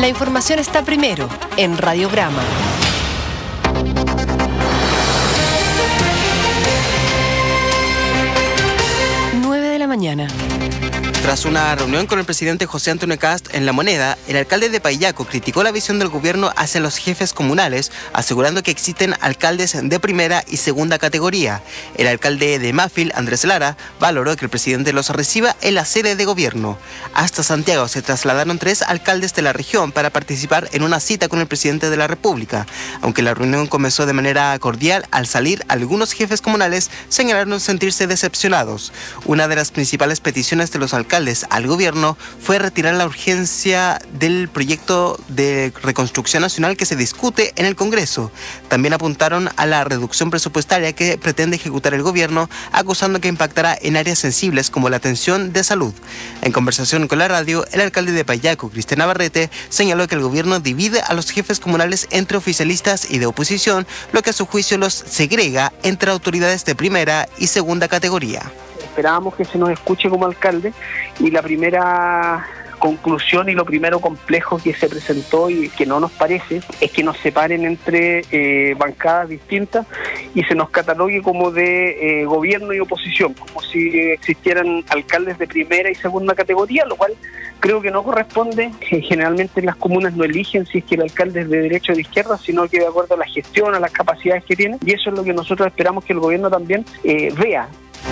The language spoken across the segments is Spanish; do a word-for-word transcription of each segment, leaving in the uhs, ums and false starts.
La información está primero en Radiograma. nueve de la mañana. Tras una reunión con el presidente José Antonio Kast en La Moneda, el alcalde de Payaco criticó la visión del gobierno hacia los jefes comunales, asegurando que existen alcaldes de primera y segunda categoría. El alcalde de Mafil, Andrés Lara, valoró que el presidente los reciba en la sede de gobierno. Hasta Santiago se trasladaron tres alcaldes de la región para participar en una cita con el presidente de la República. Aunque la reunión comenzó de manera cordial, al salir, algunos jefes comunales señalaron sentirse decepcionados. Una de las principales peticiones de los alcaldes al gobierno fue retirar la urgencia del proyecto de reconstrucción nacional que se discute en el Congreso. También apuntaron a la reducción presupuestaria que pretende ejecutar el gobierno, acusando que impactará en áreas sensibles como la atención de salud. En conversación con la radio, el alcalde de Payaco, Cristian Navarrete, señaló que el gobierno divide a los jefes comunales entre oficialistas y de oposición, lo que a su juicio los segrega entre autoridades de primera y segunda categoría. Esperábamos que se nos escuche como alcalde y la primera conclusión y lo primero complejo que se presentó y que no nos parece es que nos separen entre eh, bancadas distintas y se nos catalogue como de eh, gobierno y oposición, como si existieran alcaldes de primera y segunda categoría, lo cual creo que no corresponde. Generalmente las comunas no eligen si es que el alcalde es de derecha o de izquierda, sino que de acuerdo a la gestión, a las capacidades que tiene, y eso es lo que nosotros esperamos que el gobierno también eh, vea.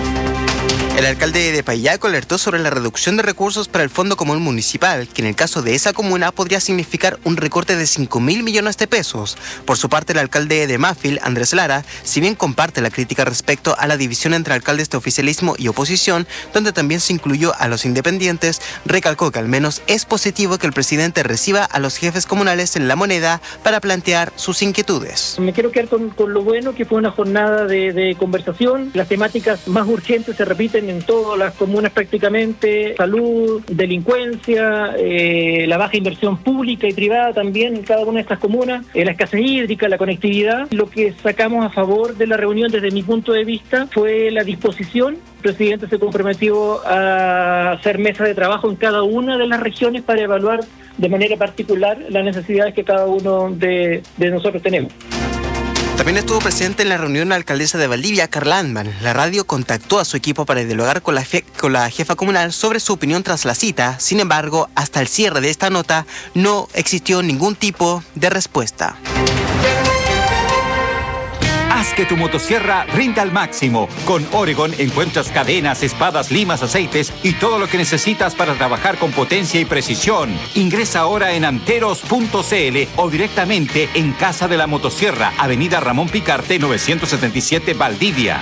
El alcalde de Payaco alertó sobre la reducción de recursos para el Fondo Común Municipal, que en el caso de esa comuna podría significar un recorte de cinco mil millones de pesos. Por su parte, el alcalde de Mafil, Andrés Lara, si bien comparte la crítica respecto a la división entre alcaldes de oficialismo y oposición, donde también se incluyó a los independientes, recalcó que al menos es positivo que el presidente reciba a los jefes comunales en La Moneda para plantear sus inquietudes. Me quiero quedar con, con lo bueno, que fue una jornada de, de conversación. Las temáticas más urgentes se repiten en todas las comunas prácticamente: salud, delincuencia, eh, la baja inversión pública y privada también en cada una de estas comunas, eh, la escasez hídrica, la conectividad. Lo que sacamos a favor de la reunión desde mi punto de vista fue la disposición. El presidente se comprometió a hacer mesa de trabajo en cada una de las regiones para evaluar de manera particular las necesidades que cada uno de, de nosotros tenemos. También estuvo presente en la reunión la alcaldesa de Valdivia, Carla Antman. La radio contactó a su equipo para dialogar con la, fe, con la jefa comunal sobre su opinión tras la cita. Sin embargo, hasta el cierre de esta nota no existió ningún tipo de respuesta. Haz que tu motosierra rinda al máximo. Con Oregon encuentras cadenas, espadas, limas, aceites y todo lo que necesitas para trabajar con potencia y precisión. Ingresa ahora en anteros punto c l o directamente en Casa de la Motosierra, Avenida Ramón Picarte, novecientos setenta y siete, Valdivia.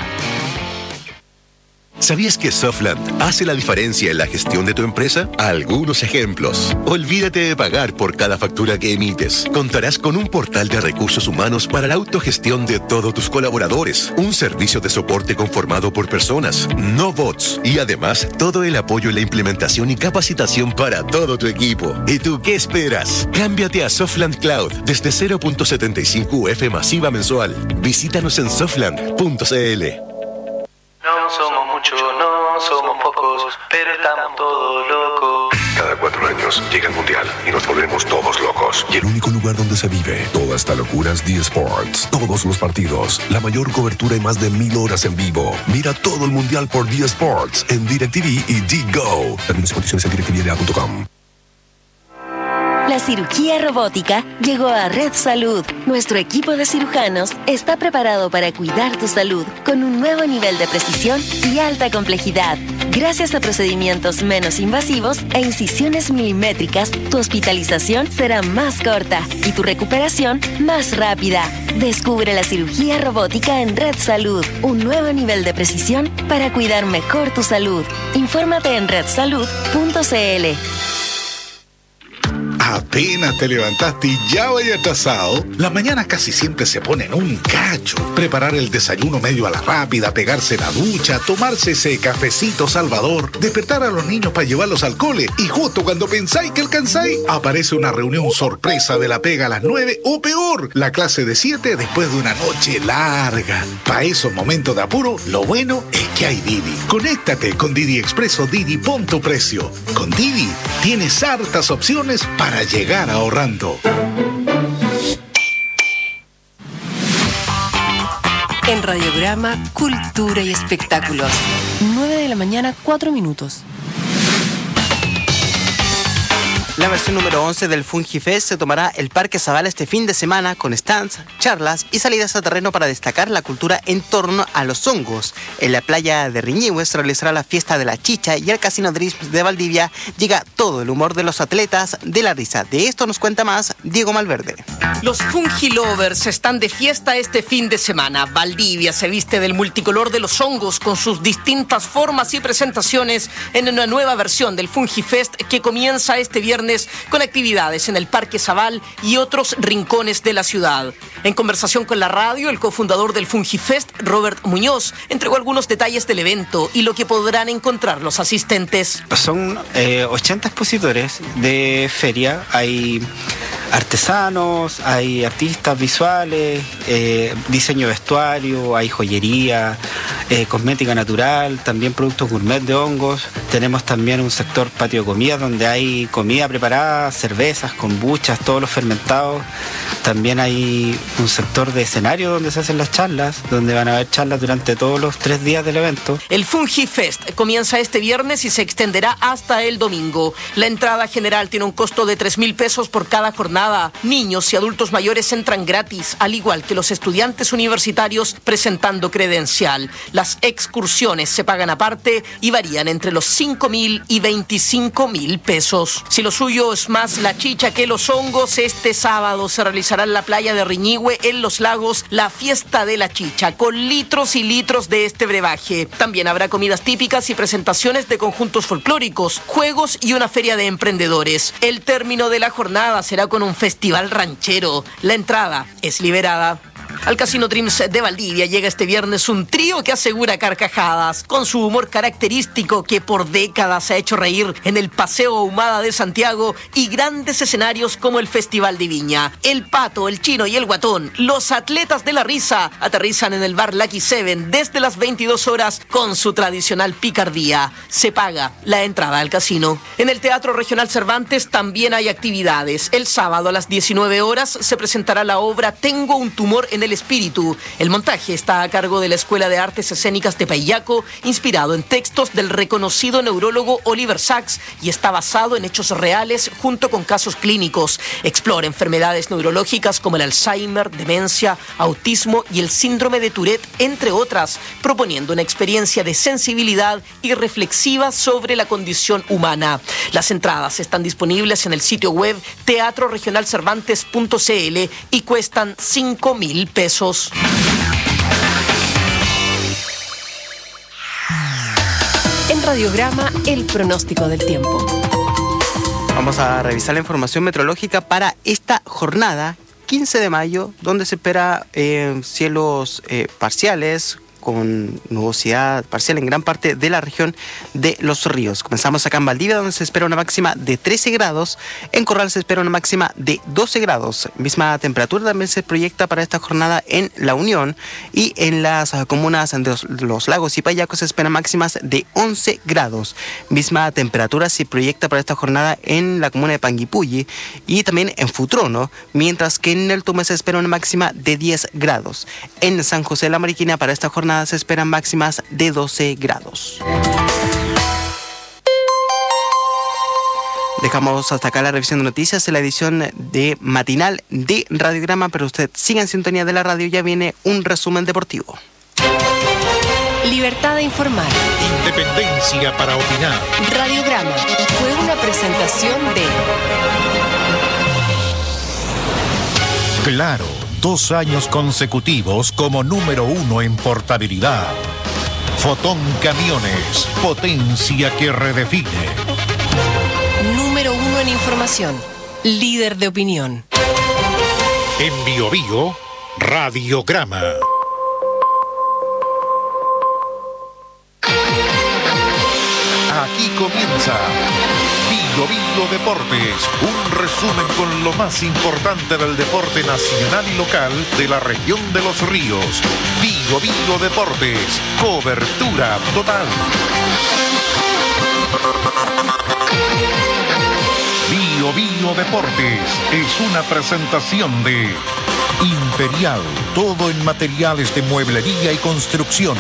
¿Sabías que Softland hace la diferencia en la gestión de tu empresa? Algunos ejemplos. Olvídate de pagar por cada factura que emites. Contarás con un portal de recursos humanos para la autogestión de todos tus colaboradores. Un servicio de soporte conformado por personas, no bots. Y además, todo el apoyo en la implementación y capacitación para todo tu equipo. ¿Y tú qué esperas? Cámbiate a Softland Cloud desde cero punto setenta y cinco U F masiva mensual. Visítanos en softland punto c l. No somos muchos, no somos pocos, pero estamos todos locos. Cada cuatro años llega el Mundial y nos volvemos todos locos. Y el único lugar donde se vive toda esta locura es D Sports. Todos los partidos, la mayor cobertura y más de mil horas en vivo. Mira todo el Mundial por D Sports en DirecTV y D-Go. Términos y condiciones en direct t v punto com. La cirugía robótica llegó a Red Salud. Nuestro equipo de cirujanos está preparado para cuidar tu salud con un nuevo nivel de precisión y alta complejidad. Gracias a procedimientos menos invasivos e incisiones milimétricas, tu hospitalización será más corta y tu recuperación más rápida. Descubre la cirugía robótica en Red Salud, un nuevo nivel de precisión para cuidar mejor tu salud. Infórmate en red salud punto c l. Apenas te levantaste y ya vaya atrasado. Las mañanas casi siempre se ponen un cacho. Preparar el desayuno medio a la rápida, pegarse la ducha, tomarse ese cafecito salvador, despertar a los niños para llevarlos al cole y justo cuando pensáis que alcanzáis, aparece una reunión sorpresa de la pega a las nueve o peor, la clase de siete después de una noche larga. Para esos momentos de apuro, lo bueno es que hay Didi. Conéctate con Didi Expreso Didi, pon tu precio. Con Didi tienes hartas opciones para llegar ahorrando. En Radiograma, Cultura y Espectáculos. nueve de la mañana, cuatro minutos. La versión número once del FungiFest se tomará el Parque Zabala este fin de semana con stands, charlas y salidas a terreno para destacar la cultura en torno a los hongos. En la playa de Riñihue se realizará la fiesta de la chicha y al Casino Dreams de Valdivia llega todo el humor de los atletas de la risa. De esto nos cuenta más Diego Malverde. Los Fungilovers están de fiesta este fin de semana. Valdivia se viste del multicolor de los hongos con sus distintas formas y presentaciones en una nueva versión del FungiFest que comienza este viernes con actividades en el Parque Zabal y otros rincones de la ciudad. En conversación con la radio, el cofundador del FungiFest, Robert Muñoz, entregó algunos detalles del evento y lo que podrán encontrar los asistentes. Son eh, ochenta expositores de feria. Hay artesanos, hay artistas visuales, eh, diseño de vestuario, hay joyería, eh, cosmética natural, también productos gourmet de hongos. Tenemos también un sector patio de comida donde hay comida preparada, cervezas, kombuchas, todos los fermentados. También hay un sector de escenario donde se hacen las charlas, donde van a haber charlas durante todos los tres días del evento. El FungiFest comienza este viernes y se extenderá hasta el domingo. La entrada general tiene un costo de tres mil pesos por cada jornada. Niños y adultos mayores entran gratis, al igual que los estudiantes universitarios presentando credencial. Las excursiones se pagan aparte y varían entre los cinco mil y veinticinco mil pesos. Si lo suyo es más la chicha que los hongos, este sábado se realizará en la playa de Riñihue, en Los Lagos, la fiesta de la chicha, con litros y litros de este brebaje. También habrá comidas típicas y presentaciones de conjuntos folclóricos, juegos y una feria de emprendedores. El término de la jornada será con un festival ranchero. La entrada es liberada. Al Casino Dreams de Valdivia llega este viernes un trío que asegura carcajadas, con su humor característico que por décadas ha hecho reír en el Paseo Ahumada de Santiago y grandes escenarios como el Festival de Viña. El Pato, el Chino y el Guatón, los atletas de la risa, aterrizan en el bar Lucky Seven desde las veintidós horas con su tradicional picardía. Se paga la entrada al casino. En el Teatro Regional Cervantes también hay actividades. El sábado a las diecinueve horas se presentará la obra Tengo un tumor en el espíritu. El montaje está a cargo de la Escuela de Artes Escénicas de Paillaco, inspirado en textos del reconocido neurólogo Oliver Sacks y está basado en hechos reales junto con casos clínicos. Explora enfermedades neurológicas como el Alzheimer, demencia, autismo y el síndrome de Tourette, entre otras, proponiendo una experiencia de sensibilidad y reflexiva sobre la condición humana. Las entradas están disponibles en el sitio web teatro regional cervantes punto c l y cuestan cinco mil pesos. En Radiograma, el pronóstico del tiempo. Vamos a revisar la información meteorológica para esta jornada, quince de mayo, donde se espera eh, cielos eh, parciales, con nubosidad parcial en gran parte de la región de Los Ríos. Comenzamos acá en Valdivia, donde se espera una máxima de trece grados. En Corral se espera una máxima de doce grados. Misma temperatura también se proyecta para esta jornada en La Unión, y en las comunas de Los, Los Lagos y Paillaco se esperan máximas de once grados. Misma temperatura se proyecta para esta jornada en la comuna de Panguipulli y también en Futrono, mientras que en el Tume se espera una máxima de diez grados. En San José de la Mariquina para esta jornada se esperan máximas de doce grados. Dejamos hasta acá la revisión de noticias en la edición de matinal de Radiograma, pero usted siga en sintonía de la radio, ya viene un resumen deportivo. Libertad de informar. Independencia para opinar. Radiograma fue una presentación de Claro. Dos años consecutivos como número uno en portabilidad. Fotón Camiones, potencia que redefine. Número uno en información, líder de opinión. En Bio Bio, Radiograma. Aquí comienza Bio Bio Deportes, un resumen con lo más importante del deporte nacional y local de la región de Los Ríos. Bio Bio Deportes, cobertura total. Bio Bio Bio Deportes es una presentación de Imperial, todo en materiales de mueblería y construcción.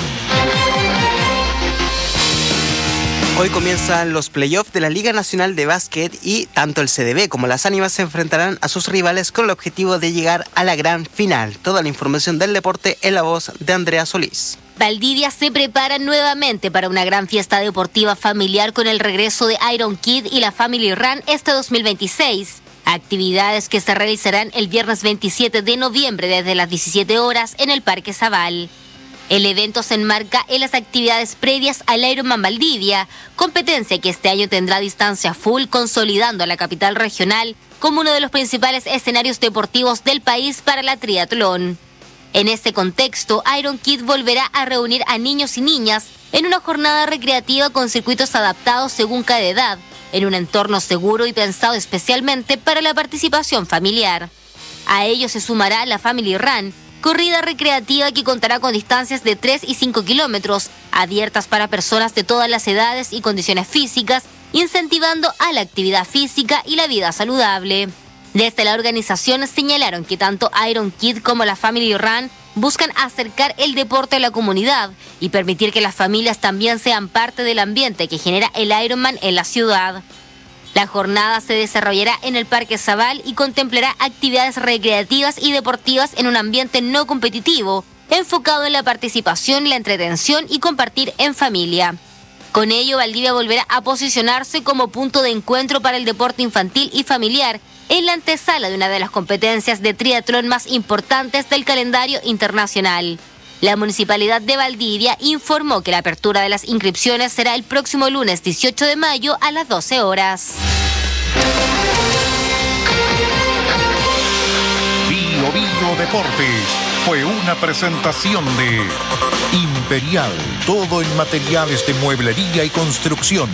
Hoy comienzan los playoffs de la Liga Nacional de Básquet y tanto el C D B como las Ánimas se enfrentarán a sus rivales con el objetivo de llegar a la gran final. Toda la información del deporte en la voz de Andrea Solís. Valdivia se prepara nuevamente para una gran fiesta deportiva familiar con el regreso de Iron Kid y la Family Run este dos mil veintiséis. Actividades que se realizarán el viernes veintisiete de noviembre desde las diecisiete horas en el Parque Zabal. El evento se enmarca en las actividades previas al Ironman Valdivia, competencia que este año tendrá distancia full, consolidando a la capital regional como uno de los principales escenarios deportivos del país para la triatlón. En este contexto, Iron Kid volverá a reunir a niños y niñas en una jornada recreativa con circuitos adaptados según cada edad, en un entorno seguro y pensado especialmente para la participación familiar. A ello se sumará la Family Run, corrida recreativa que contará con distancias de tres y cinco kilómetros, abiertas para personas de todas las edades y condiciones físicas, incentivando a la actividad física y la vida saludable. Desde la organización señalaron que tanto Iron Kid como la Family Run buscan acercar el deporte a la comunidad y permitir que las familias también sean parte del ambiente que genera el Ironman en la ciudad. La jornada se desarrollará en el Parque Zabal y contemplará actividades recreativas y deportivas en un ambiente no competitivo, enfocado en la participación, la entretención y compartir en familia. Con ello, Valdivia volverá a posicionarse como punto de encuentro para el deporte infantil y familiar en la antesala de una de las competencias de triatlón más importantes del calendario internacional. La Municipalidad de Valdivia informó que la apertura de las inscripciones será el próximo lunes dieciocho de mayo a las doce horas. Bio Bio Deportes fue una presentación de Imperial, todo en materiales de mueblería y construcción.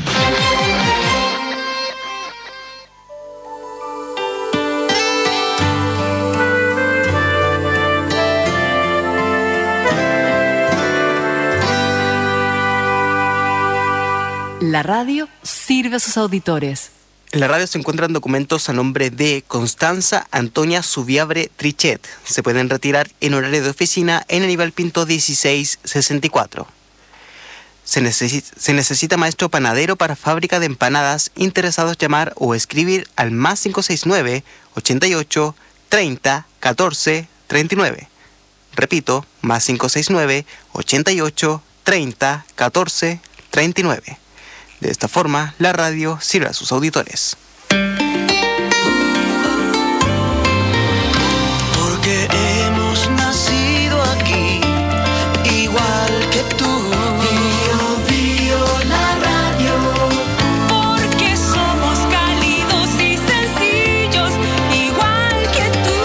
La radio sirve a sus auditores. En la radio se encuentran documentos a nombre de Constanza Antonia Subiabre Trichet. Se pueden retirar en horario de oficina en el Aníbal Pinto dieciséis sesenta y cuatro. Se necesita, se necesita maestro panadero para fábrica de empanadas. Interesados llamar o escribir al más cinco seis nueve, ochenta y ocho, treinta, catorce, treinta y nueve. Repito, más cinco seis nueve, ochenta y ocho, treinta, catorce, treinta y nueve. De esta forma, la radio sirve a sus auditores. Porque hemos nacido aquí, igual que tú. Bio, bio, la radio. Porque somos cálidos y sencillos, igual que tú.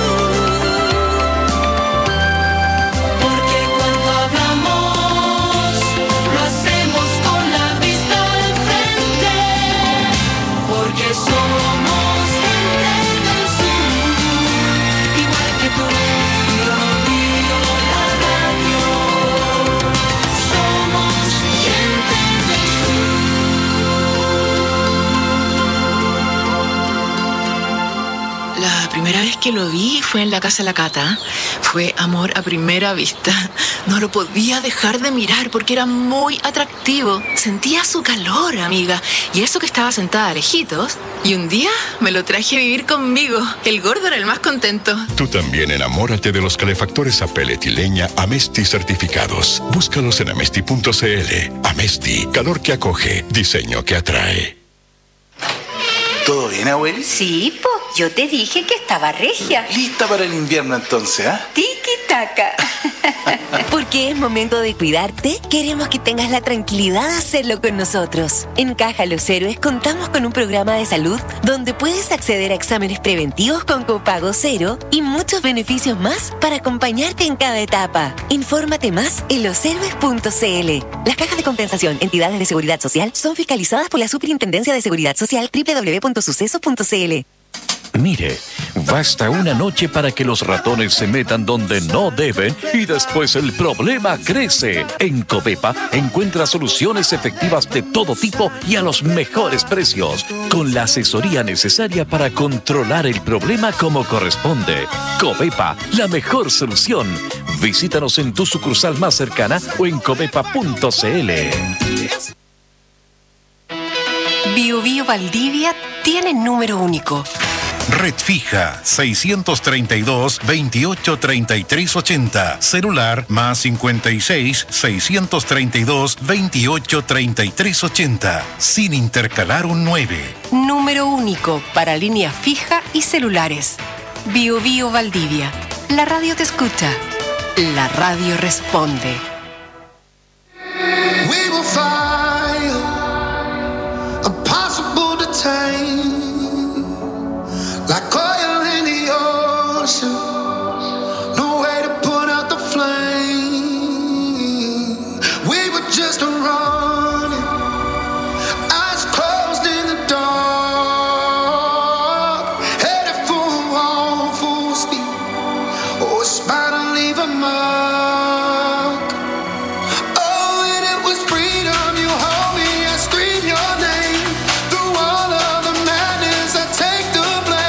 Porque cuando hablamos, lo hacemos con la vista al frente. Porque somos gente del sur, igual que tú. Bio, bio, la radio. Somos gente del sur. La primera vez que lo vi fue en la casa de la Cata. Fue amor a primera vista. No lo podía dejar de mirar porque era muy atractivo. Sentía su calor, amiga. Y eso que estaba sentada a lejitos. Y un día me lo traje a vivir conmigo. El gordo era el más contento. Tú también enamórate de los calefactores a pellet y leña Amesti certificados. Búscalos en amesti punto cl. Amesti, calor que acoge, diseño que atrae. ¿Todo bien, abuelo? Sí, po, yo te dije que estaba regia. Lista para el invierno entonces, ¿ah? ¿eh? Tiki-taka. Porque es momento de cuidarte, queremos que tengas la tranquilidad de hacerlo con nosotros. En Caja Los Héroes contamos con un programa de salud donde puedes acceder a exámenes preventivos con copago cero y muchos beneficios más para acompañarte en cada etapa. Infórmate más en los héroes punto cl. Las cajas de compensación, entidades de seguridad social, son fiscalizadas por la Superintendencia de Seguridad Social, doble u doble u doble u punto suceso punto cl. Mire, basta una noche para que los ratones se metan donde no deben y después el problema crece. En Covepa encuentra soluciones efectivas de todo tipo y a los mejores precios, con la asesoría necesaria para controlar el problema como corresponde. Covepa, la mejor solución. Visítanos en tu sucursal más cercana o en covepa punto cl. Bio Bio Valdivia tiene número único. Red fija seiscientos treinta y dos, veintiocho treinta y tres ochenta. Celular más cincuenta y seis, seiscientos treinta y dos, veintiocho treinta y tres ochenta. Sin intercalar un nueve. Número único para línea fija y celulares. Bio Bio Valdivia. La radio te escucha. La radio responde. We will find impossible to tame. Like oil in the ocean, no way to put out the flame. We were just running, eyes closed in the dark, headed for a wall full speed. Oh, it's bound to leave a mark. Oh, and it was freedom. You hold me, I scream your name. Through all of the madness, I take the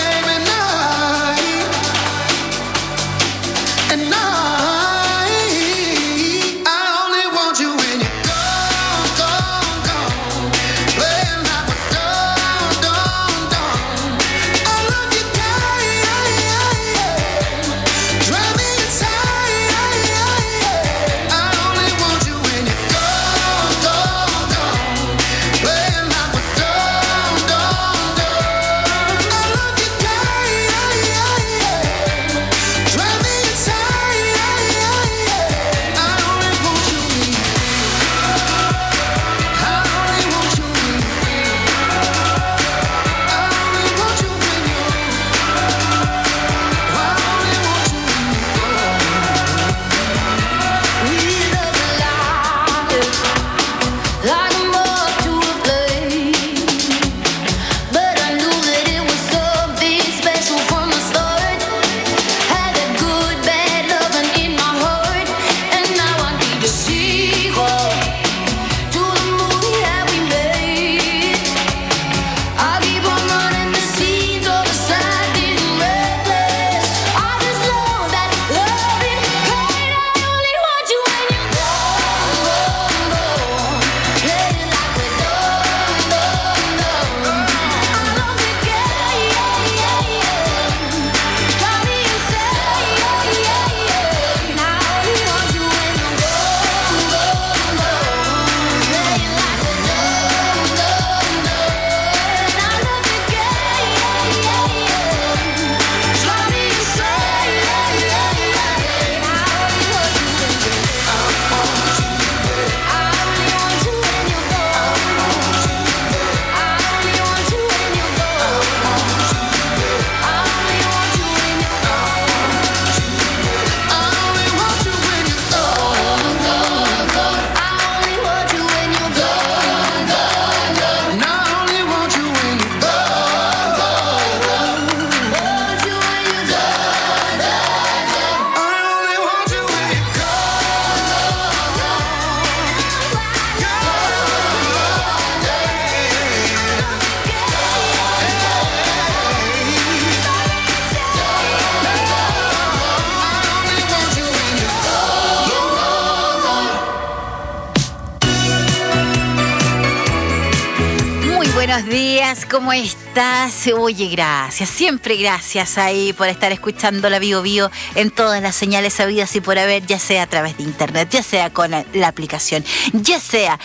buenos días, ¿cómo estás? Oye, gracias, siempre gracias ahí por estar escuchando la Bio Bio en todas las señales sabidas y por haber, ya sea a través de internet, ya sea con la aplicación, ya sea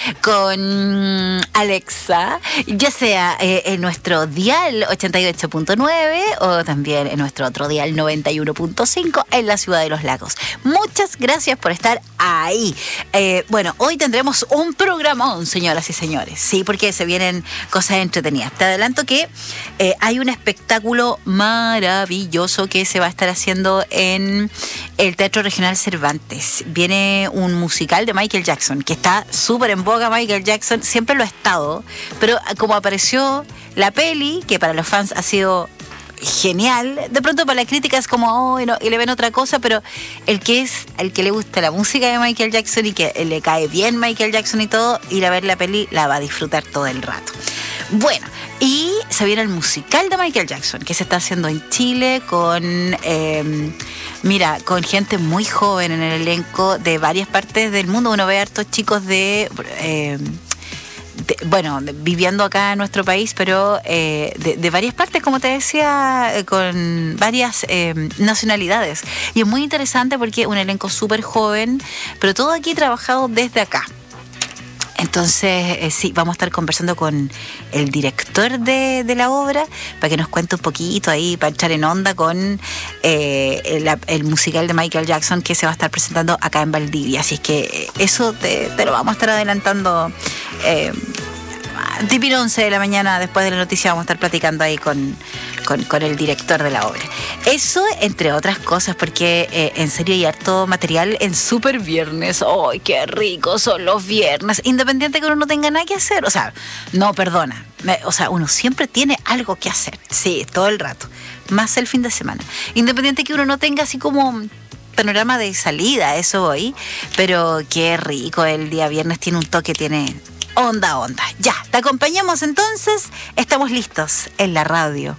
con Alexa, ya sea eh, en nuestro dial ochenta y ocho punto nueve o también en nuestro otro dial noventa y uno punto cinco en la Ciudad de los Lagos. Muchas gracias por estar ahí. Eh, bueno, hoy tendremos un programón, señoras y señores, sí, porque se vienen cosas entretenidas. Te adelanto que eh, hay un espectáculo maravilloso que se va a estar haciendo en el Teatro Regional Cervantes. Viene un musical de Michael Jackson, que está súper en boga. Michael Jackson siempre lo ha estado, pero como apareció la peli, que para los fans ha sido genial. De pronto para la crítica es como, oh, y, no, y le ven otra cosa, pero el que es, el que le gusta la música de Michael Jackson y que le cae bien Michael Jackson y todo, ir a ver la peli la va a disfrutar todo el rato. Bueno, y se viene el musical de Michael Jackson, que se está haciendo en Chile con, eh, mira, con gente muy joven en el elenco de varias partes del mundo. Uno ve a hartos chicos de... Eh, De, bueno, de, viviendo acá en nuestro país, pero eh, de, de varias partes, como te decía, eh, con varias eh, nacionalidades. Y es muy interesante porque es un elenco súper joven, pero todo aquí trabajado desde acá. Entonces, eh, sí, vamos a estar conversando con el director de, de la obra para que nos cuente un poquito ahí, para echar en onda con eh, el, el musical de Michael Jackson que se va a estar presentando acá en Valdivia. Así es que eso te, te lo vamos a estar adelantando eh, tipo once de la mañana, después de la noticia vamos a estar platicando ahí con, con, con el director de la obra. Eso, entre otras cosas, porque eh, en serio hay harto material en Super Viernes. ¡Ay, qué ricos son los viernes! Independiente que uno no tenga nada que hacer. O sea, no, perdona. O sea, uno siempre tiene algo que hacer. Sí, todo el rato. Más el fin de semana. Independiente que uno no tenga así como panorama de salida, eso voy. Pero qué rico, el día viernes tiene un toque, tiene... Onda, onda. Ya, te acompañamos entonces. Estamos listos en la radio.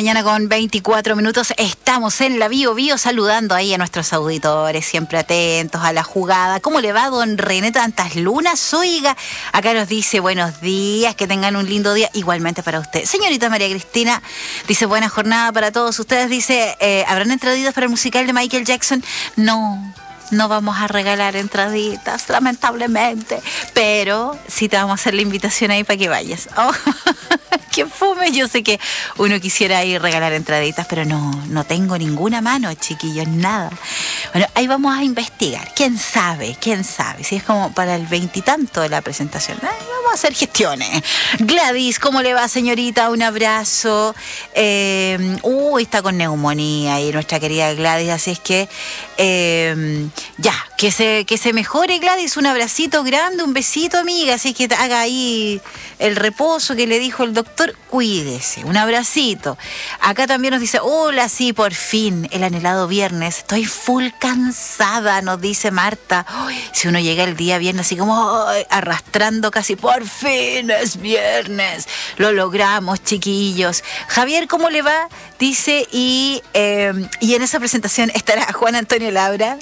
mañana con veinticuatro minutos. Estamos en la Bio Bio saludando ahí a nuestros auditores, siempre atentos a la jugada. ¿Cómo le va, don René? Tantas lunas, oiga. Acá nos dice buenos días, que tengan un lindo día. Igualmente para usted. Señorita María Cristina dice buena jornada para todos ustedes. Dice, eh, ¿habrán entraditas para el musical de Michael Jackson? No. No vamos a regalar entraditas, lamentablemente. Pero sí te vamos a hacer la invitación ahí para que vayas. Oh, ¡qué fome! Yo sé que uno quisiera ir a regalar entraditas, pero no, no tengo ninguna mano, chiquillos, nada. Bueno, ahí vamos a investigar. ¿Quién sabe? ¿Quién sabe? Si es como para el veintitanto de la presentación. Ay, vamos a hacer gestiones. Gladys, ¿cómo le va, señorita? Un abrazo. Eh, uy, está con neumonía ahí nuestra querida Gladys, así es que... Eh, Ya, que se, que se mejore, Gladys, un abracito grande, un besito, amiga, así que haga ahí el reposo que le dijo el doctor, cuídese, un abracito. Acá también nos dice, hola, sí, por fin, el anhelado viernes, estoy full cansada, nos dice Marta. Uy, si uno llega el día viernes así como uy, arrastrando casi, por fin es viernes, lo logramos, chiquillos. Javier, ¿cómo le va? Dice, y, eh, y en esa presentación estará Juan Antonio Labra.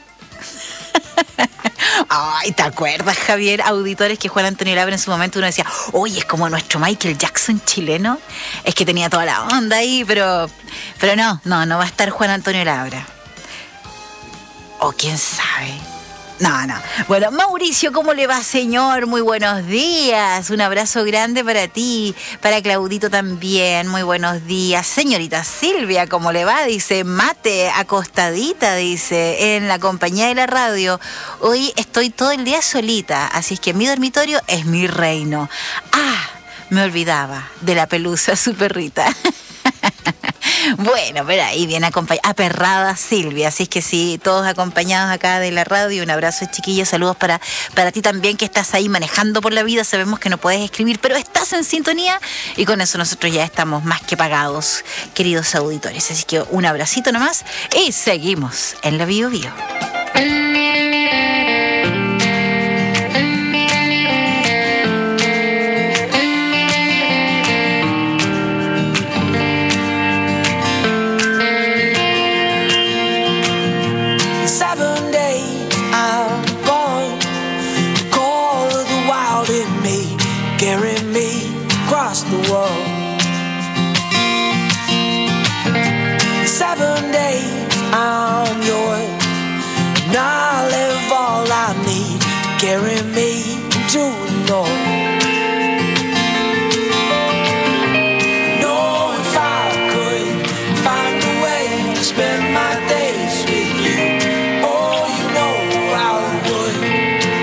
Ay, ¿te acuerdas, Javier? Auditores, que Juan Antonio Labra en su momento uno decía, oye, es como nuestro Michael Jackson chileno. Es que tenía toda la onda ahí, pero pero no, no, no va a estar Juan Antonio Labra. O quién sabe. No, no. Bueno, Mauricio, ¿cómo le va, señor? Muy buenos días. Un abrazo grande para ti, para Claudito también. Muy buenos días. Señorita Silvia, ¿cómo le va? Dice, mate, acostadita, dice, en la compañía de la radio. Hoy estoy todo el día solita, así es que mi dormitorio es mi reino. Ah, me olvidaba de la Pelusa, su perrita. Bueno, pero ahí viene acompañada, aperrada Silvia, así es que sí, todos acompañados acá de la radio. Un abrazo, chiquillos, saludos para, para ti también, que estás ahí manejando por la vida. Sabemos que no puedes escribir, pero estás en sintonía y con eso nosotros ya estamos más que pagados, queridos auditores. Así que un abracito nomás y seguimos en la Bio Bio. Carry me across the world. Seven days I'm yours, and I'll live all I need. Carry me into the north. Know if I could find a way to spend my days with you, oh, you know I would.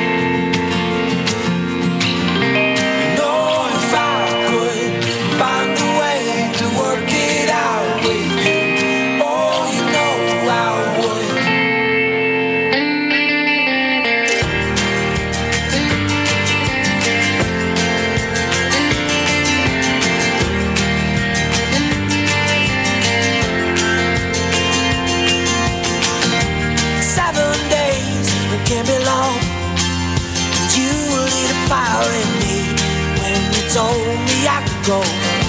Can't be long. You lit a fire in me when you told me I could go.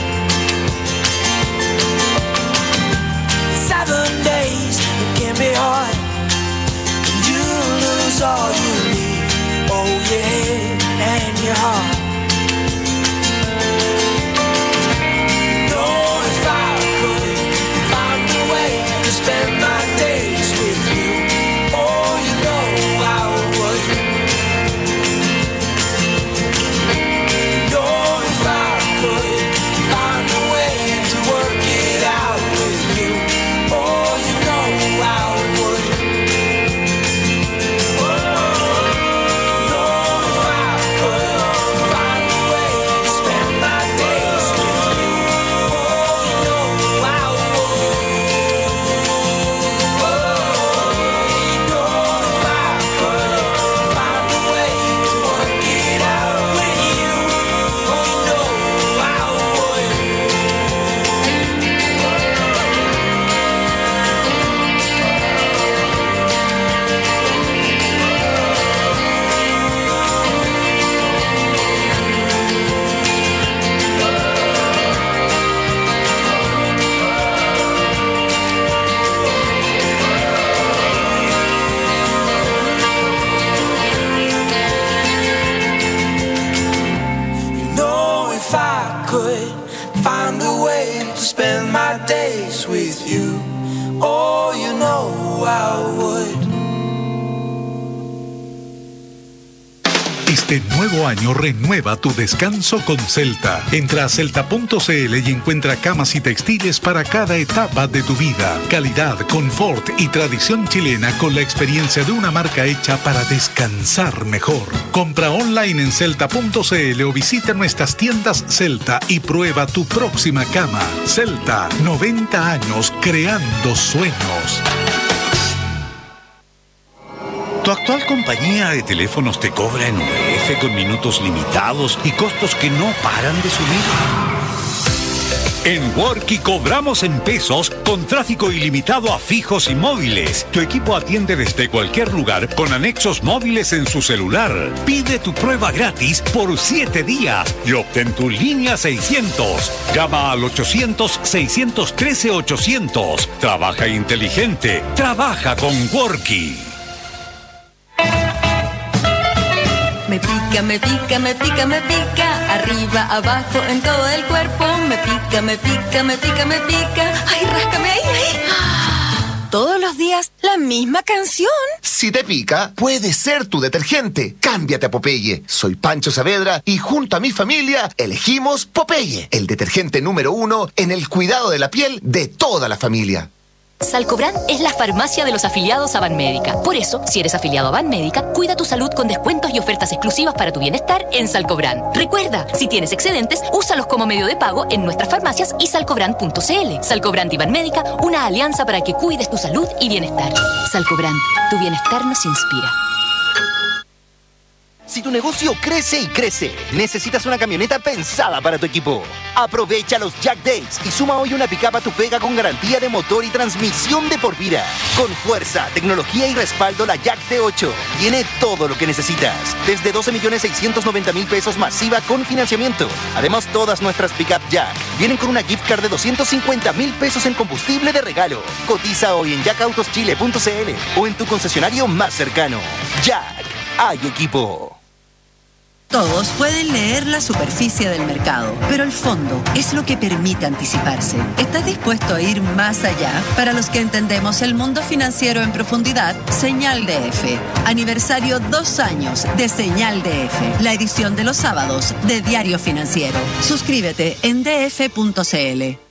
Seven days, it can be hard. You lose all you need, oh your head and your heart. No, if I could find a way to spend my days with you, oh you know I would. No, if I could find a way to work it out with you, oh you know I would. knew I would. Este nuevo año renueva tu descanso con Celta. Entra a celta punto c l y encuentra camas y textiles para cada etapa de tu vida. Calidad, confort y tradición chilena con la experiencia de una marca hecha para descansar mejor. Compra online en celta punto c l o visita nuestras tiendas Celta y prueba tu próxima cama. Celta, noventa años creando sueños. ¿Tu actual compañía de teléfonos te cobra en U F con minutos limitados y costos que no paran de subir? En Worky cobramos en pesos con tráfico ilimitado a fijos y móviles. Tu equipo atiende desde cualquier lugar con anexos móviles en su celular. Pide tu prueba gratis por siete días y obtén tu línea seiscientos. Llama al ochocientos, seiscientos trece, ochocientos. Trabaja inteligente. Trabaja con Worky. Me pica, me pica, me pica, me pica, arriba, abajo, en todo el cuerpo. Me pica, me pica, me pica, me pica. Ay, ráscame ahí, ahí. Todos los días, la misma canción. Si te pica, puede ser tu detergente. Cámbiate a Popeye. Soy Pancho Saavedra y junto a mi familia elegimos Popeye, el detergente número uno en el cuidado de la piel de toda la familia. Salcobrand es la farmacia de los afiliados a Banmédica. Por eso, si eres afiliado a Banmédica, cuida tu salud con descuentos y ofertas exclusivas para tu bienestar en Salcobrand. Recuerda, si tienes excedentes, úsalos como medio de pago en nuestras farmacias y salcobrand punto c l. Salcobrand y Banmédica, una alianza para que cuides tu salud y bienestar. Salcobrand, tu bienestar nos inspira. Si tu negocio crece y crece, necesitas una camioneta pensada para tu equipo. Aprovecha los Jack Days y suma hoy una pickup a tu pega con garantía de motor y transmisión de por vida. Con fuerza, tecnología y respaldo, la Jack T ocho tiene todo lo que necesitas. Desde doce millones seiscientos noventa mil pesos masiva con financiamiento. Además, todas nuestras pickup Jack vienen con una gift card de doscientos cincuenta mil pesos en combustible de regalo. Cotiza hoy en jack autos chile punto c l o en tu concesionario más cercano. Jack, hay equipo. Todos pueden leer la superficie del mercado, pero el fondo es lo que permite anticiparse. ¿Estás dispuesto a ir más allá? Para los que entendemos el mundo financiero en profundidad, Señal D F. Aniversario dos años de Señal D F, la edición de los sábados de Diario Financiero. Suscríbete en d f punto c l.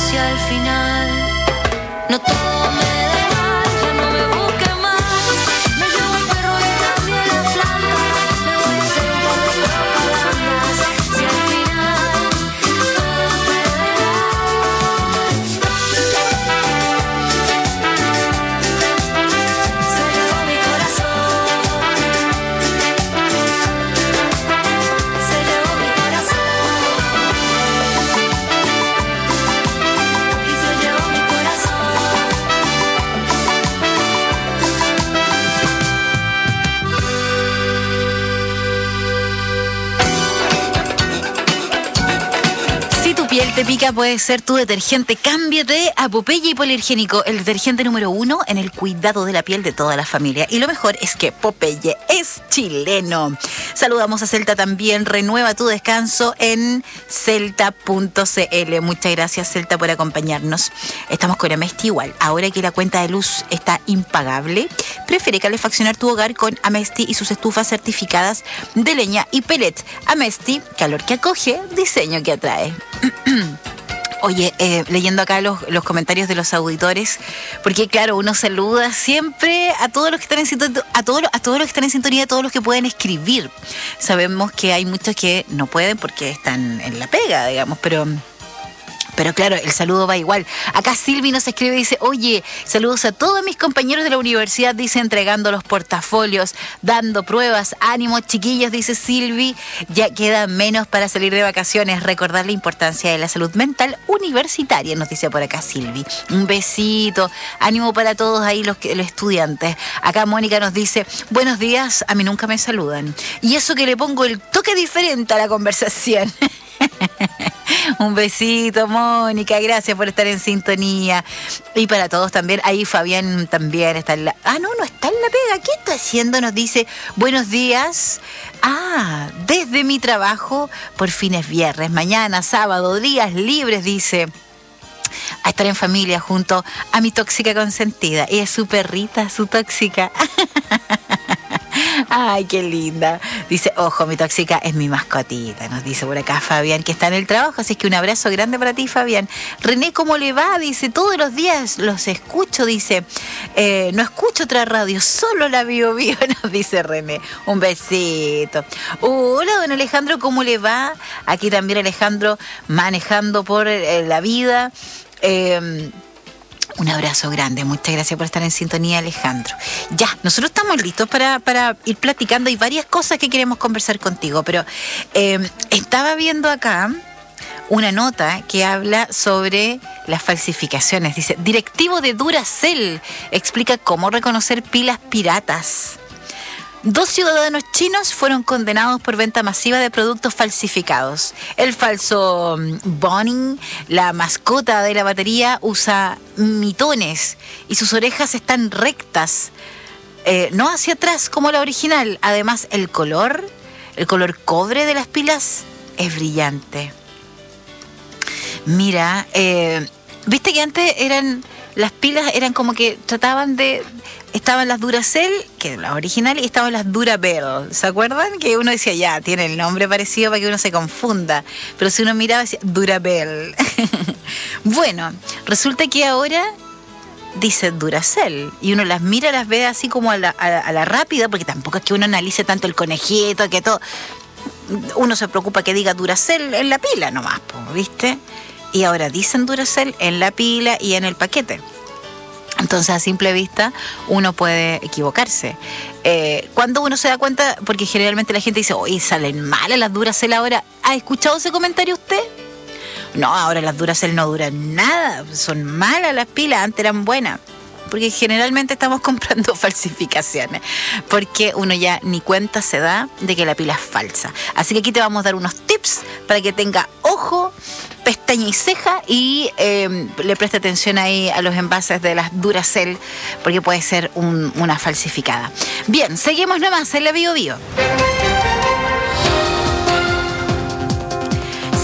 si al final no todo me da igual, ya no me busques más. Me llevo el perro y también la planta. Me voy a hacer un par de propagandas si al final todo te da igual. Se llevó mi corazón, se llevó mi corazón. Y se llevó mi corazón. Si tu piel te pica, puede ser tu detergente. Cámbiate a Popeye Hipoalergénico, el detergente número uno en el cuidado de la piel de toda la familia. Y lo mejor es que Popeye es chileno. Saludamos a Celta también. Renueva tu descanso en celta punto c l. Muchas gracias, Celta, por acompañarnos. Estamos con Amesti igual. Ahora que la cuenta de luz está impagable, prefiere calefaccionar tu hogar con Amesti y sus estufas certificadas de leña y pellet. Amesti, calor que acoge, diseño que atrae. Oye, eh, leyendo acá los, los comentarios de los auditores, porque claro, uno saluda siempre a todos los que están en sintonía, a todos, a todos los que están en sintonía, a todos los que pueden escribir. Sabemos que hay muchos que no pueden porque están en la pega, digamos, pero... Pero claro, el saludo va igual. Acá Silvi nos escribe y dice, oye, saludos a todos mis compañeros de la universidad, dice, entregando los portafolios, dando pruebas, ánimos chiquillos, dice Silvi, ya queda menos para salir de vacaciones, recordar la importancia de la salud mental universitaria, nos dice por acá Silvi. Un besito, ánimo para todos ahí los, los estudiantes. Acá Mónica nos dice, buenos días, a mí nunca me saludan. Y eso que le pongo el toque diferente a la conversación. Un besito, Mónica, gracias por estar en sintonía. Y para todos también, ahí Fabián también está en la... Ah, no, no está en la pega. ¿Qué está haciendo? Nos dice, buenos días. Ah, desde mi trabajo, por fin es viernes, mañana, sábado, días libres, dice. A estar en familia junto a mi tóxica consentida. Ella es su perrita, su tóxica. Ay, qué linda. Dice, ojo, mi tóxica es mi mascotita. Nos dice por acá Fabián, que está en el trabajo. Así que un abrazo grande para ti, Fabián. René, ¿cómo le va? Dice, todos los días los escucho. Dice, eh, no escucho otra radio, solo la Bio Bio, nos dice René. Un besito. Hola, don Alejandro, ¿cómo le va? Aquí también Alejandro manejando por eh, la vida. Eh... Un abrazo grande, muchas gracias por estar en sintonía, Alejandro. Ya, nosotros estamos listos para, para ir platicando. Hay varias cosas que queremos conversar contigo, pero eh, estaba viendo acá una nota que habla sobre las falsificaciones. Dice, directivo de Duracell explica cómo reconocer pilas piratas. Dos ciudadanos chinos fueron condenados por venta masiva de productos falsificados. El falso Boning, la mascota de la batería, usa mitones y sus orejas están rectas, eh, no hacia atrás como la original. Además, el color, el color cobre de las pilas es brillante. Mira, eh, viste que antes eran... Las pilas eran como que trataban de... Estaban las Duracell, que eran las originales, y estaban las Durabell. ¿Se acuerdan? Que uno decía, ya, tiene el nombre parecido para que uno se confunda. Pero si uno miraba, decía Durabell. Bueno, resulta que ahora dice Duracell. Y uno las mira, las ve así como a la, a, a la rápida, porque tampoco es que uno analice tanto el conejito, que todo... Uno se preocupa que diga Duracell en la pila nomás, ¿viste? Y ahora dicen Duracell en la pila y en el paquete. Entonces, a simple vista, uno puede equivocarse. Eh, cuando uno se da cuenta, porque generalmente la gente dice, oye, salen malas las Duracell ahora. ¿Ha escuchado ese comentario usted? No, ahora las Duracell no duran nada. Son malas las pilas, antes eran buenas. Porque generalmente estamos comprando falsificaciones, porque uno ya ni cuenta se da de que la pila es falsa. Así que aquí te vamos a dar unos tips para que tenga ojo, pestaña y ceja y eh, le preste atención ahí a los envases de las Duracell, porque puede ser un, una falsificada. Bien, seguimos nomás en la Bio Bio.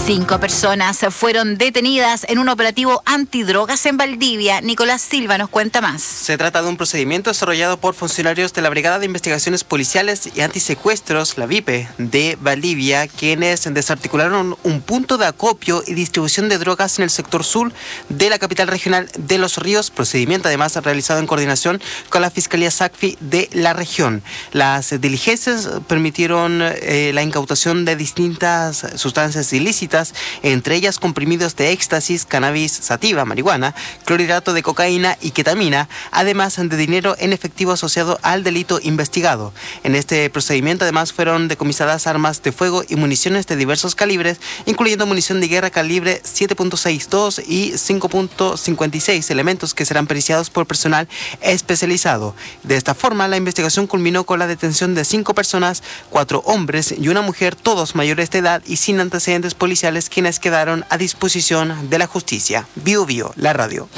Cinco personas fueron detenidas en un operativo antidrogas en Valdivia. Nicolás Silva nos cuenta más. Se trata de un procedimiento desarrollado por funcionarios de la Brigada de Investigaciones Policiales y Antisecuestros, la V I P E, de Valdivia, quienes desarticularon un punto de acopio y distribución de drogas en el sector sur de la capital regional de Los Ríos, procedimiento además realizado en coordinación con la Fiscalía SACFI de la región. Las diligencias permitieron eh, la incautación de distintas sustancias ilícitas, entre ellas comprimidos de éxtasis, cannabis sativa, marihuana, clorhidrato de cocaína y ketamina, además de dinero en efectivo asociado al delito investigado. En este procedimiento además fueron decomisadas armas de fuego y municiones de diversos calibres, incluyendo munición de guerra calibre siete punto sesenta y dos y cinco punto cincuenta y seis, elementos que serán periciados por personal especializado. De esta forma, la investigación culminó con la detención de cinco personas, cuatro hombres y una mujer, todos mayores de edad y sin antecedentes policiales, quienes quedaron a disposición de la justicia. Bio Bio, la radio.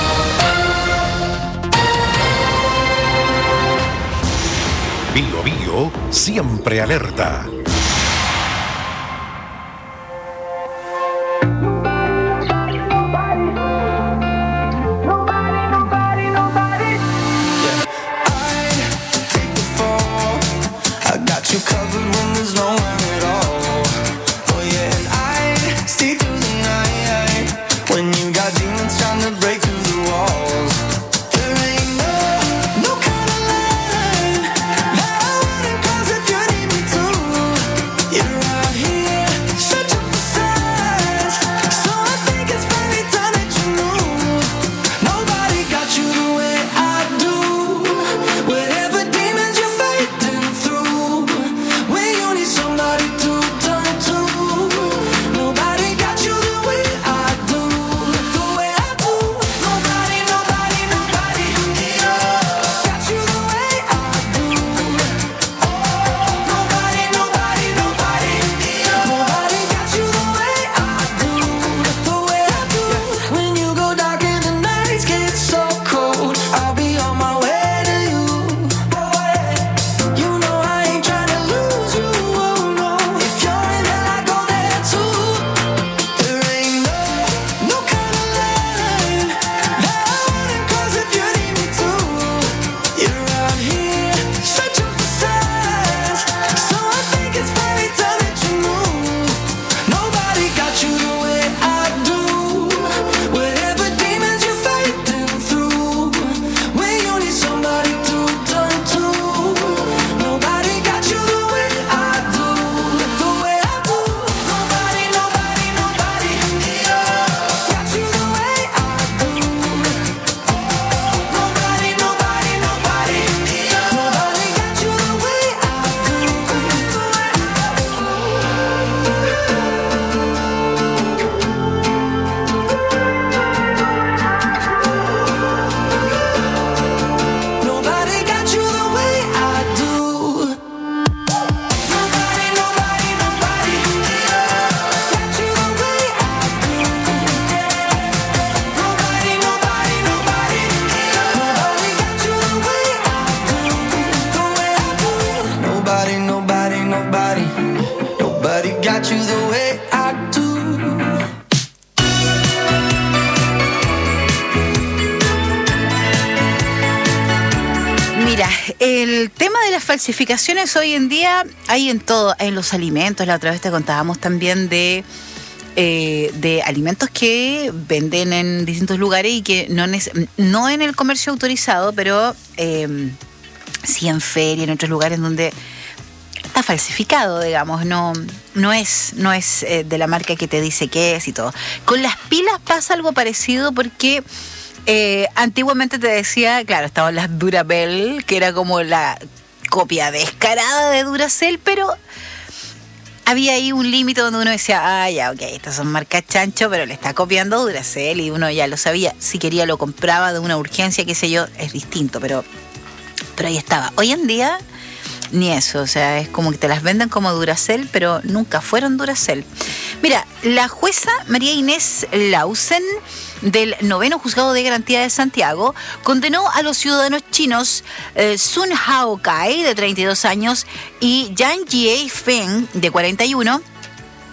Bio Bio, siempre alerta. You covered when there's no one at all. Oh yeah, and I'd stay through the night when you got demons trying to break through the walls. There ain't no, no kind of line that I wouldn't cross if you need me to. You're out here searching for signs, so I think it's very time that you knew nobody got you the way I do. Whatever demons you're fighting through, somebody to turn to. Nobody got you the way I do, the way I do. Nobody, nobody, nobody, yeah, got you the way I do. Oh, nobody, nobody, nobody, yeah, nobody got you the way I do, the way I do. When you go dark and the nights get so cold, I'll be on my way to you. You know I ain't trying to lose you. Mira, el tema de las falsificaciones hoy en día hay en todo, en los alimentos. La otra vez te contábamos también de, eh, de alimentos que venden en distintos lugares y que no, no en el comercio autorizado, pero eh, sí en feria, en otros lugares donde está falsificado, digamos, no, no es, no es eh, de la marca que te dice que es y todo. Con las pilas pasa algo parecido porque Eh, antiguamente te decía, claro, estaban las Durabel, que era como la copia descarada de Duracell, pero había ahí un límite donde uno decía, ah, ya, ok, estas son marcas chancho, pero le está copiando Duracell y uno ya lo sabía. Si quería lo compraba de una urgencia, qué sé yo, es distinto, pero, pero ahí estaba. Hoy en día, ni eso, o sea, es como que te las venden como Duracell, pero nunca fueron Duracell. Mira, la jueza María Inés Lausen del noveno juzgado de garantía de Santiago condenó a los ciudadanos chinos eh, Sun Hao Kai, de treinta y dos años, y Yang Jie Feng, de cuarenta y uno, a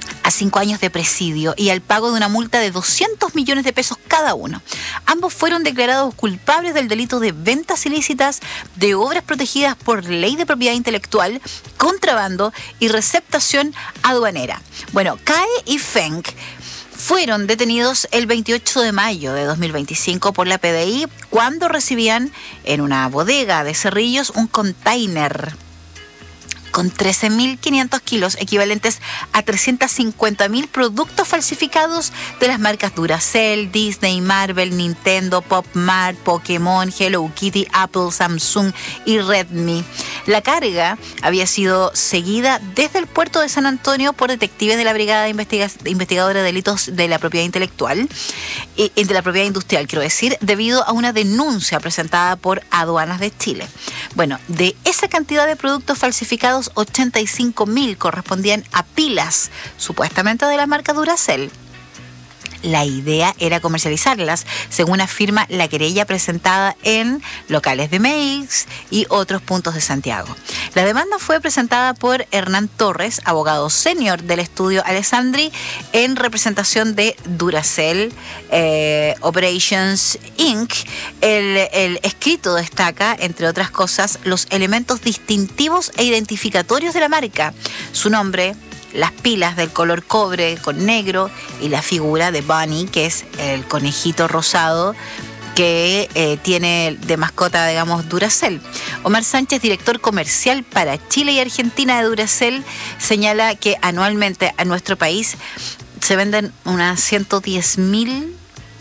cinco años de presidio y al pago de una multa de doscientos millones de pesos cada uno. Ambos fueron declarados culpables del delito de ventas ilícitas de obras protegidas por ley de propiedad intelectual, contrabando y receptación aduanera. Bueno, Kae y Feng fueron detenidos el veintiocho de mayo de dos mil veinticinco por la P D I cuando recibían en una bodega de Cerrillos un container con trece mil quinientos kilos, equivalentes a trescientos cincuenta mil productos falsificados de las marcas Duracell, Disney, Marvel, Nintendo, Pop Mart, Pokémon, Hello Kitty, Apple, Samsung y Redmi. La carga había sido seguida desde el puerto de San Antonio por detectives de la Brigada de Investiga- Investigadora de Delitos de la Propiedad Intelectual, y de la Propiedad Industrial, quiero decir, debido a una denuncia presentada por Aduanas de Chile. Bueno, de esa cantidad de productos falsificados, ochenta y cinco mil correspondían a pilas, supuestamente de la marca Duracell. La idea era comercializarlas, según afirma la querella presentada en locales de Meix y otros puntos de Santiago. La demanda fue presentada por Hernán Torres, abogado senior del estudio Alessandri, en representación de Duracell eh, Operations incorporated. El, el escrito destaca, entre otras cosas, los elementos distintivos e identificatorios de la marca, su nombre, las pilas del color cobre con negro y la figura de Bunny, que es el conejito rosado que eh, tiene de mascota, digamos, Duracell. Omar Sánchez, director comercial para Chile y Argentina de Duracell, señala que anualmente a nuestro país se venden unas ciento diez mil,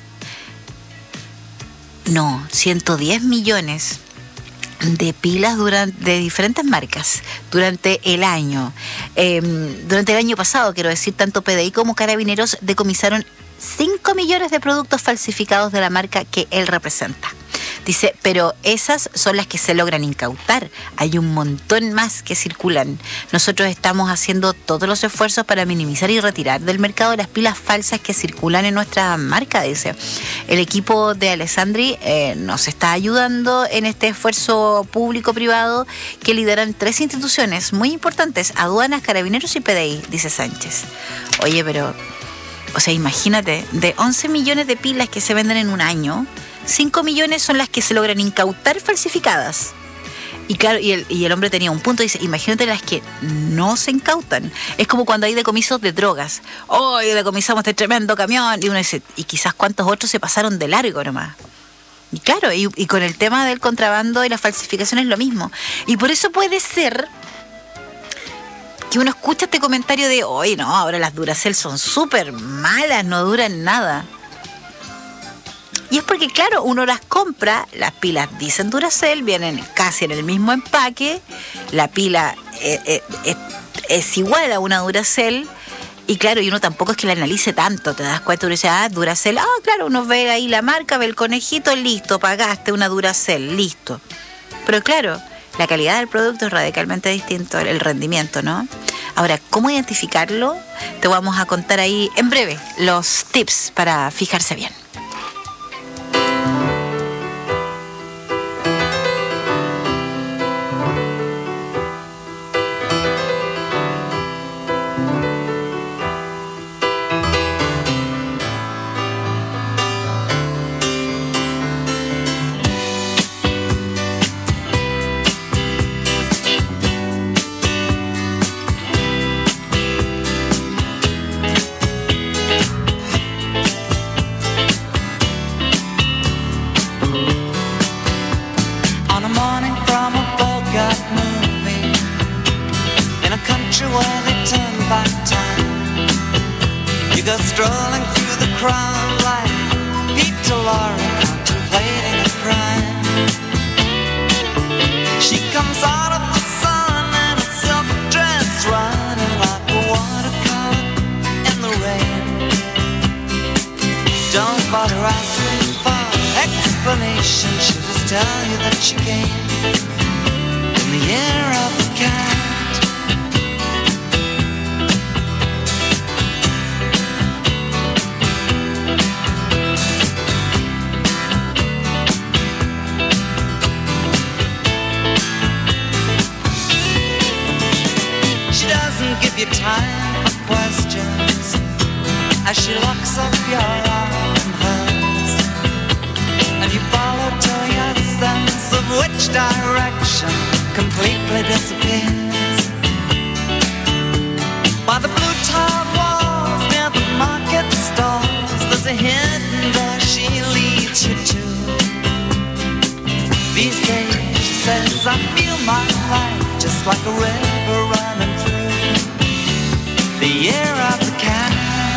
no, ciento diez millones de pilas durante, de diferentes marcas durante el año. Eh, durante el año pasado, quiero decir, tanto P D I como Carabineros decomisaron cinco millones de productos falsificados de la marca que él representa. Dice, pero esas son las que se logran incautar. Hay un montón más que circulan. Nosotros estamos haciendo todos los esfuerzos para minimizar y retirar del mercado las pilas falsas que circulan en nuestra marca, dice. El equipo de Alessandri eh, nos está ayudando en este esfuerzo público-privado que lideran tres instituciones muy importantes: Aduanas, Carabineros y P D I, dice Sánchez. Oye, pero, o sea, imagínate, de once millones de pilas que se venden en un año, cinco millones son las que se logran incautar falsificadas. Y claro, y el, y el hombre tenía un punto, dice, imagínate las que no se incautan. Es como cuando hay decomisos de drogas. Hoy oh, decomisamos este tremendo camión. Y uno dice, y quizás cuántos otros se pasaron de largo nomás. Y claro, y, y con el tema del contrabando y la falsificación es lo mismo. Y por eso puede ser que uno escucha este comentario de, oye, no, ahora las Duracell son súper malas, no duran nada. Y es porque, claro, uno las compra, las pilas dicen Duracell, vienen casi en el mismo empaque, la pila eh, eh, eh, es igual a una Duracell, y claro, y uno tampoco es que la analice tanto, te das cuenta, uno dice, ah, Duracell, ah, claro, uno ve ahí la marca, ve el conejito, listo, pagaste una Duracell, listo. Pero claro, la calidad del producto es radicalmente distinto, el rendimiento, ¿no? Ahora, ¿cómo identificarlo? Te vamos a contar ahí en breve los tips para fijarse bien. Strolling through the crowd like Peter Lorre contemplating a crime. She comes out of the sun in a silk dress, running like a watercolor in the rain. Don't bother asking for explanation, she'll just tell you that she came in the year of the cat. Give you time for questions. as she locks up your arm in hers, and you follow till your sense of which direction completely disappears. By the blue tiled walls near the market stalls, there's a hidden door she leads you to. These days, she says, I feel my life just like a river running through the year of the cat.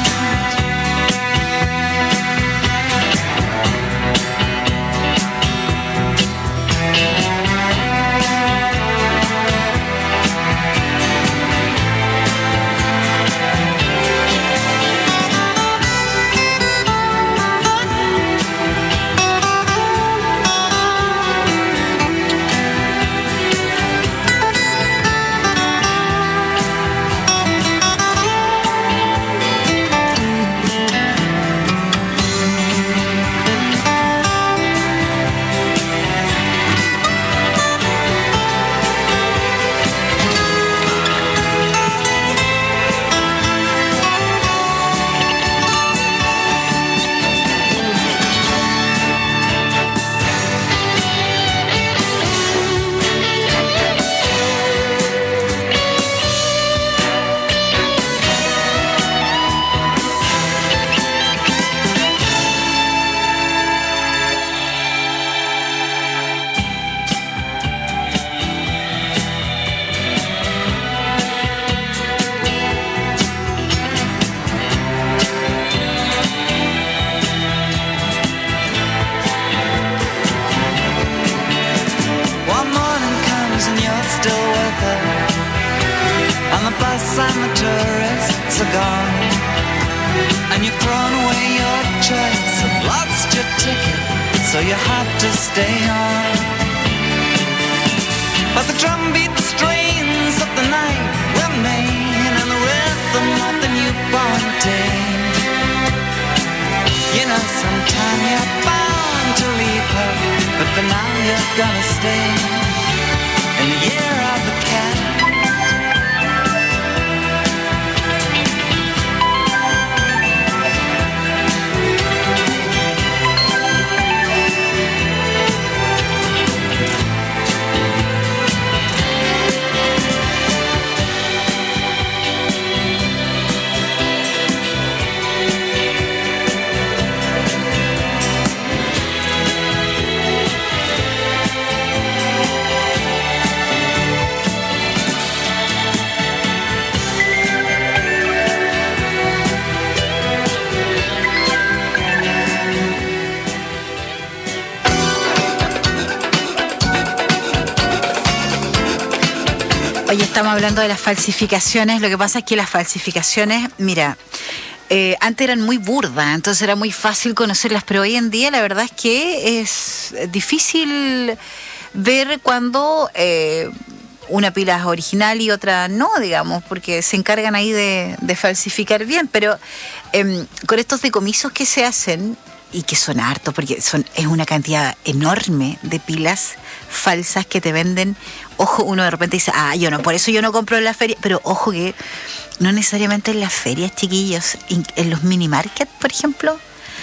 Hoy estamos hablando de las falsificaciones. Lo que pasa es que las falsificaciones, mira, eh, antes eran muy burdas, entonces era muy fácil conocerlas, pero hoy en día la verdad es que es difícil ver cuando eh, una pila es original y otra no, digamos, porque se encargan ahí de, de falsificar bien, pero eh, con estos decomisos que se hacen, y que son hartos, porque son es una cantidad enorme de pilas falsas que te venden. Ojo, uno de repente dice, ah, yo no, por eso yo no compro en la feria, pero ojo que no necesariamente en las ferias, chiquillos, en, en los mini market, por ejemplo,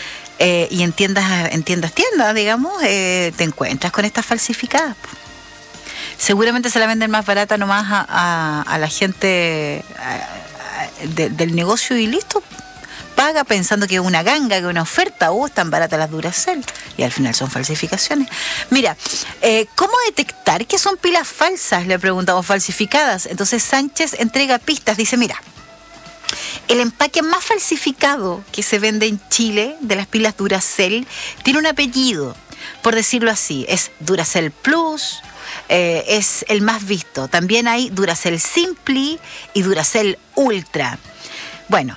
eh, y en tiendas, en tiendas, tiendas, digamos, eh, te encuentras con estas falsificadas. Seguramente se la venden más barata nomás a, a, a la gente a, a, de, del negocio y listo. Paga pensando que es una ganga, que es una oferta, o oh, están baratas las Duracell, y al final son falsificaciones. Mira, eh, ¿cómo detectar que son pilas falsas? Le preguntamos, falsificadas. Entonces Sánchez entrega pistas, dice, mira, el empaque más falsificado que se vende en Chile de las pilas Duracell tiene un apellido, por decirlo así, es Duracell Plus, eh, es el más visto. También hay Duracell Simply y Duracell Ultra. Bueno,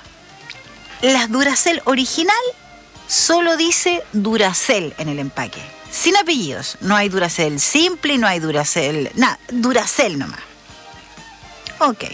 las Duracell original solo dice Duracell en el empaque, sin apellidos. No hay Duracell Simply, no hay Duracell, nada, Duracell nomás. Ok.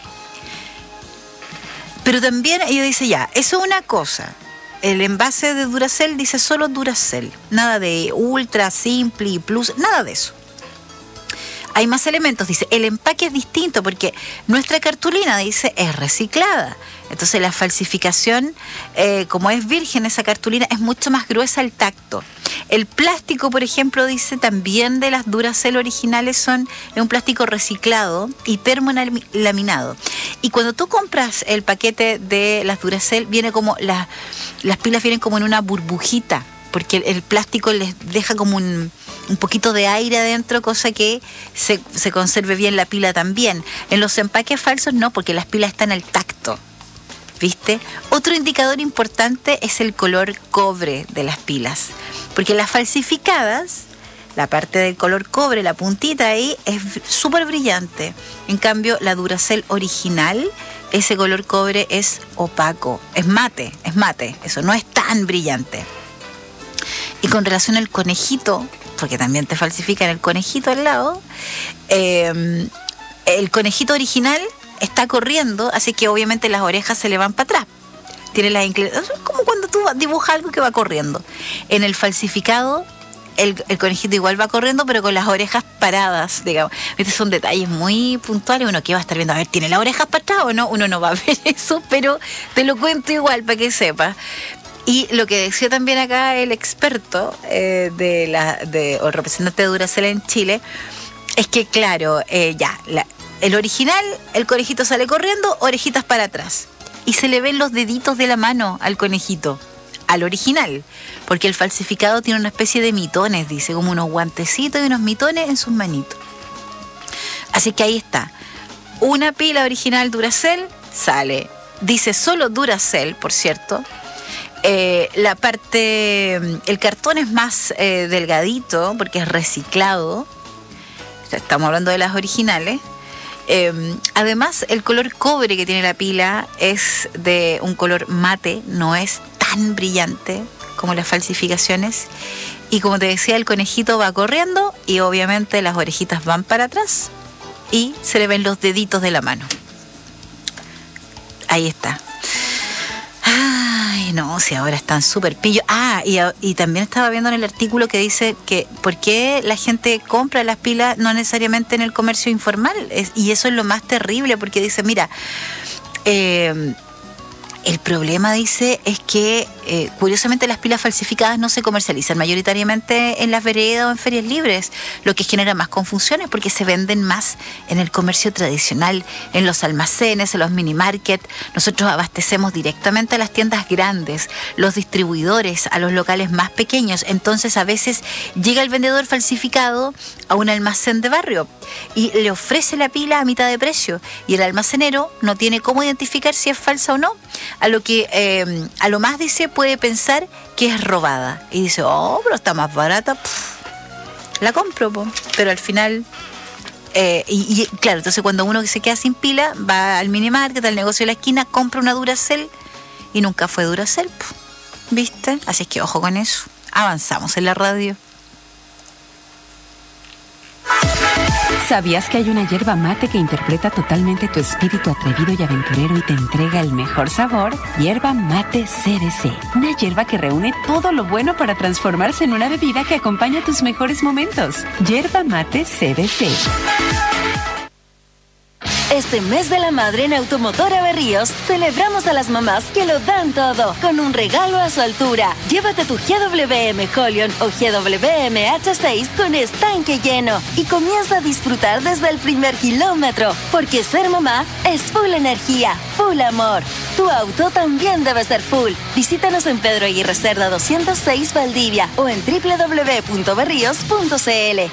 Pero también ella dice, ya, eso es una cosa. El envase de Duracell dice solo Duracell, nada de Ultra, Simply, Plus, nada de eso. hay más elementos. Dice, el empaque es distinto porque nuestra cartulina, dice, es reciclada. Entonces la falsificación, eh, como es virgen esa cartulina, es mucho más gruesa al tacto. El plástico, por ejemplo, dice también de las Duracell originales son es un plástico reciclado y termolaminado. Y cuando tú compras el paquete de las Duracell, viene como la, las pilas vienen como en una burbujita, porque el, el plástico les deja como un, un poquito de aire adentro, cosa que se, se conserve bien la pila también. En los empaques falsos no, porque las pilas están al tacto. ¿Viste? Otro indicador importante es el color cobre de las pilas, porque las falsificadas, la parte del color cobre, la puntita ahí, es súper brillante. En cambio, la Duracell original, ese color cobre es opaco, es mate, es mate, eso no es tan brillante. Y con relación al conejito, porque también te falsifican el conejito al lado, eh, el conejito original está corriendo, así que obviamente las orejas se le van para atrás. Tiene las inclinaciones, es como cuando tú dibujas algo que va corriendo. En el falsificado, el, el conejito igual va corriendo, pero con las orejas paradas, digamos. Estos son detalles muy puntuales. Uno que va a estar viendo, a ver, ¿tiene las orejas para atrás o no? Uno no va a ver eso, pero te lo cuento igual para que sepas. Y lo que decía también acá el experto eh, de la, de, o el representante de Duracell en Chile, es que claro, eh, ya, la, el original, el conejito sale corriendo, orejitas para atrás. Y se le ven los deditos de la mano al conejito, al original. Porque el falsificado tiene una especie de mitones, dice, como unos guantecitos y unos mitones en sus manitos. Así que ahí está. Una pila original Duracell sale. Dice solo Duracell, por cierto. Eh, la parte, el cartón es más eh, delgadito porque es reciclado. Estamos hablando de las originales. Eh, además, el color cobre que tiene la pila es de un color mate, no es tan brillante como las falsificaciones. Y como te decía, el conejito va corriendo y obviamente las orejitas van para atrás y se le ven los deditos de la mano. Ahí está. Ay, no, si ahora están súper pillos. Ah, y, y también estaba viendo en el artículo que dice que por qué la gente compra las pilas no necesariamente en el comercio informal. Es, y eso es lo más terrible, porque dice, mira, eh, el problema, dice, es que eh, curiosamente las pilas falsificadas no se comercializan mayoritariamente en las veredas o en ferias libres, lo que genera más confusiones porque se venden más en el comercio tradicional, en los almacenes, en los mini market. Nosotros abastecemos directamente a las tiendas grandes, los distribuidores, a los locales más pequeños. Entonces a veces llega el vendedor falsificado a un almacén de barrio y le ofrece la pila a mitad de precio y el almacenero no tiene cómo identificar si es falsa o no. A lo que eh, a lo más dice puede pensar que es robada y dice, oh, pero está más barata, Pff, la compro, po. Pero al final eh, y, y claro, entonces cuando uno se queda sin pila va al mini market, al negocio de la esquina, compra una Duracell y nunca fue Duracell, po. ¿Viste? Así es que ojo con eso. Avanzamos en la radio. ¿Sabías que hay una yerba mate que interpreta totalmente tu espíritu atrevido y aventurero y te entrega el mejor sabor? Yerba mate C D C. Una yerba que reúne todo lo bueno para transformarse en una bebida que acompaña tus mejores momentos. Yerba mate C D C. Este mes de la madre en Automotora Berríos celebramos a las mamás que lo dan todo con un regalo a su altura. Llévate tu G W M Holion o G W M H seis con estanque lleno y comienza a disfrutar desde el primer kilómetro, porque ser mamá es full energía, full amor. Tu auto también debe ser full. Visítanos en Pedro Aguirre Cerda doscientos seis Valdivia o en doble u doble u doble u punto berríos punto c l.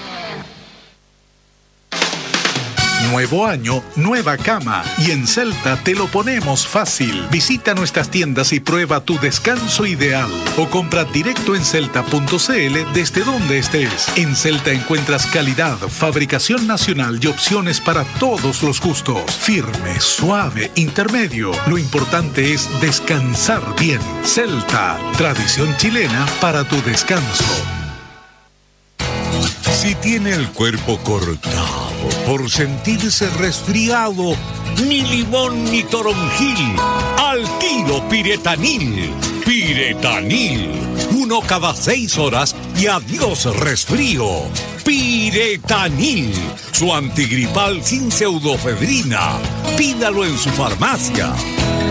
Nuevo año, nueva cama. Y en Celta te lo ponemos fácil. Visita nuestras tiendas y prueba tu descanso ideal. O compra directo en celta punto c l desde donde estés. En Celta encuentras calidad, fabricación nacional y opciones para todos los gustos. Firme, suave, intermedio. Lo importante es descansar bien. Celta, tradición chilena para tu descanso. Si tiene el cuerpo cortado por sentirse resfriado, ni limón ni toronjil, al tiro Piretanil. Piretanil, uno cada seis horas y adiós resfrío. Piretanil, su antigripal sin pseudofedrina. Pídalo en su farmacia.